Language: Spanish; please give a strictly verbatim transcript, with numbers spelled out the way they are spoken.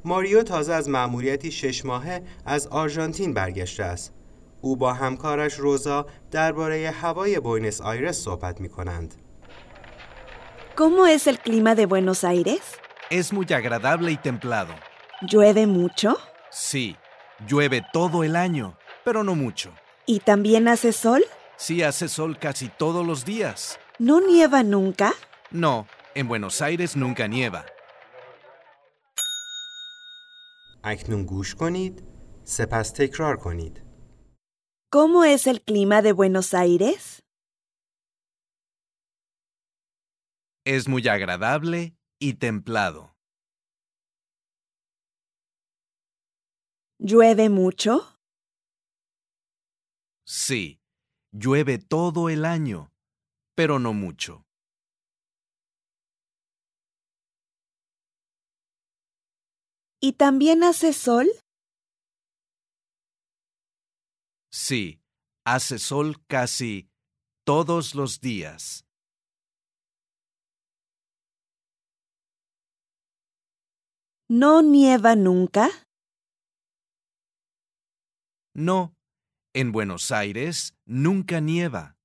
ماریو تازه از مأموریتی شش ماهه از آرژانتین برگشته است. او با همکارش روزا درباره هوای بوئنوس آیرس صحبت می‌کنند. ¿Cómo es el clima de Buenos Aires? Es muy agradable y templado. ¿Llueve mucho? Sí, llueve todo el año, pero no mucho. ¿Y también hace sol? Sí, hace sol casi todos los días. ¿No nieva nunca? No, en Buenos Aires nunca nieva. اکنون گوش کنید، سپس تکرار کنید. ¿Cómo es el clima de Buenos Aires? Es muy agradable y templado. ¿Llueve mucho? Sí, llueve todo el año, pero no mucho. ¿Y también hace sol? Sí, hace sol casi todos los días. ¿No nieva nunca? No, en Buenos Aires nunca nieva.